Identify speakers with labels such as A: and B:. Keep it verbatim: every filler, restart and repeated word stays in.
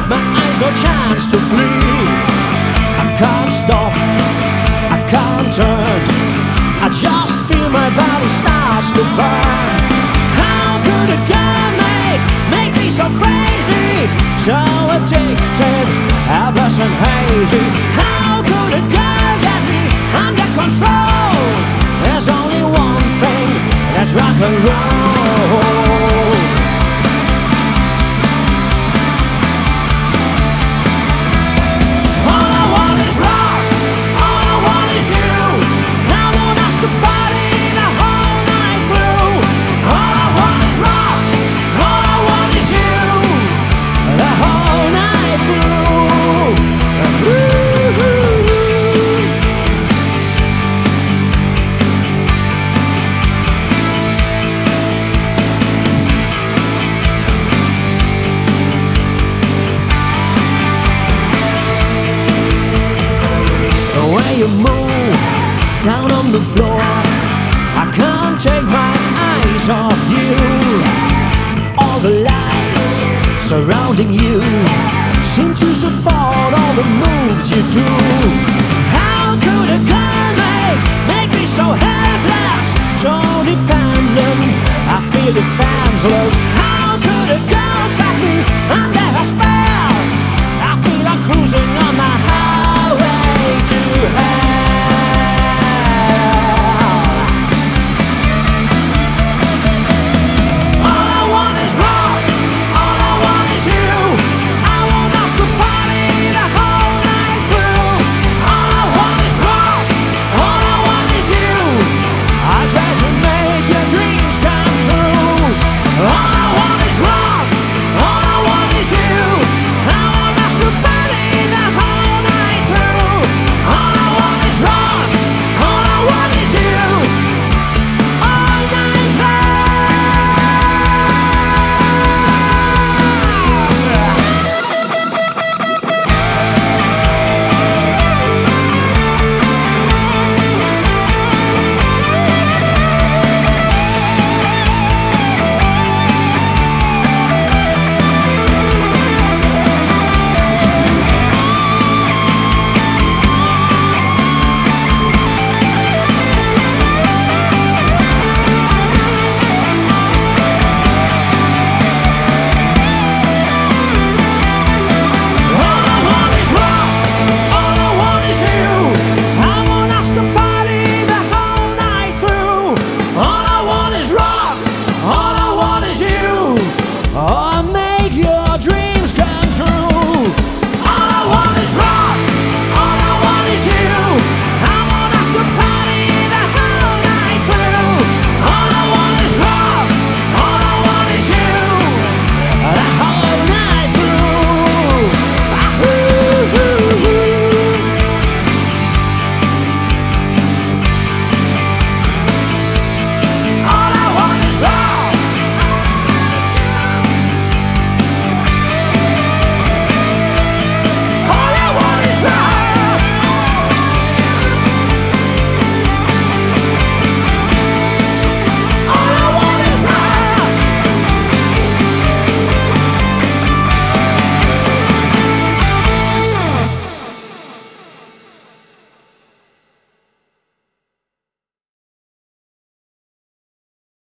A: my eyes no chance to flee. I can't stop, I can't turn, I just feel my body starts to burn. How could a girl make, make me so crazy, so addicted, helpless and hazy? How could a girl get me under control? There's only one thing, that's rock and roll. All I want is rock, all I want is you. I want us to party the whole night through. All I want is rock, all I want is you, the whole night through. Ooh. You move down on the floor, I can't take my eyes off you. All the lights surrounding you seem to support all the moves you do. How could a girl make, make me so helpless, so dependent? I feel defenseless,